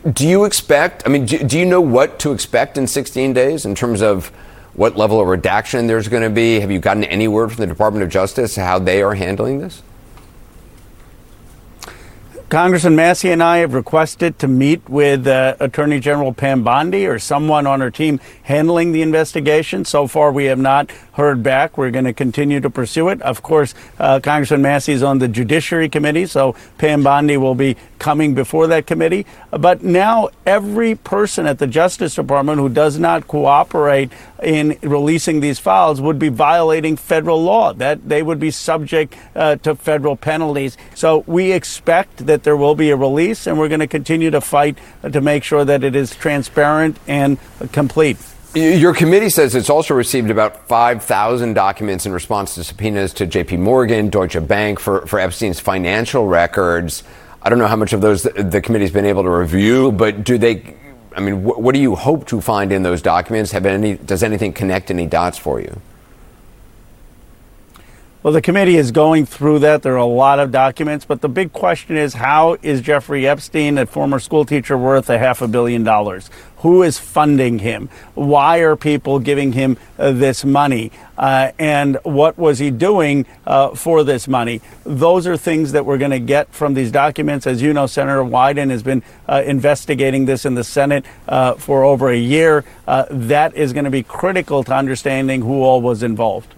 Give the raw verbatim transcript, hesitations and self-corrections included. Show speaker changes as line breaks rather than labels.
Do you expect, I mean, do, do you know what to expect in sixteen days in terms of what level of redaction there's going to be? Have you gotten any word from the Department of Justice how they are handling this?
Congressman Massey and I have requested to meet with uh, Attorney General Pam Bondi or someone on her team handling the investigation. So far, we have not heard back. We're going to continue to pursue it. Of course, uh, Congressman Massey is on the Judiciary Committee, so Pam Bondi will be coming before that committee. But now every person at the Justice Department who does not cooperate in releasing these files would be violating federal law, that they would be subject uh, to federal penalties. So we expect that there will be a release, and we're going to continue to fight to make sure that it is transparent and complete.
Your committee says it's also received about five thousand documents in response to subpoenas to J P Morgan, Deutsche Bank for, for Epstein's financial records. I don't know how much of those the, the committee's been able to review, but do they, I mean, wh- what do you hope to find in those documents? Have any, does anything connect any dots for you?
Well, the committee is going through that. There are a lot of documents, but the big question is, how is Jeffrey Epstein, a former school teacher, worth a half a billion dollars? Who is funding him? Why are people giving him uh, this money? Uh, and what was he doing uh, for this money? Those are things that we're going to get from these documents. As you know, Senator Wyden has been uh, investigating this in the Senate uh, for over a year. Uh, that is going to be critical to understanding who all was involved.